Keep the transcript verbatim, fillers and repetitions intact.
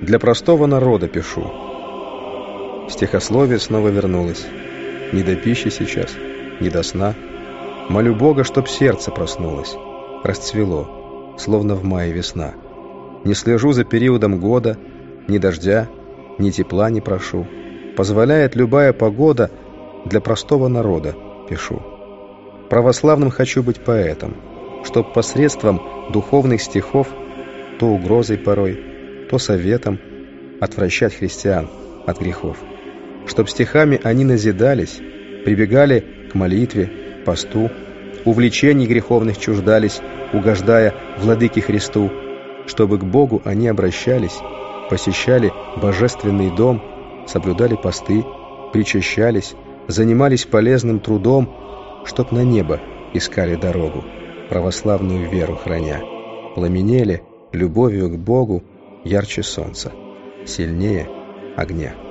для простого народа пишу. Стихословие снова вернулось. Не до пищи сейчас, не до сна. Молю Бога, чтоб сердце проснулось, расцвело, словно в мае весна. Не слежу за периодом года, ни дождя, ни тепла не прошу. Позволяет любая погода, для простого народа пишу. Православным хочу быть поэтом, чтоб посредством духовных стихов, то угрозой порой, то советом, отвращать христиан от грехов. Чтоб стихами они назидались, прибегали к молитве, посту, увлечений греховных чуждались, угождая владыке Христу, чтобы к Богу они обращались, посещали божественный дом, соблюдали посты, причащались, занимались полезным трудом, чтоб на небо искали дорогу, православную веру храня, пламенели любовью к Богу ярче солнца, сильнее огня.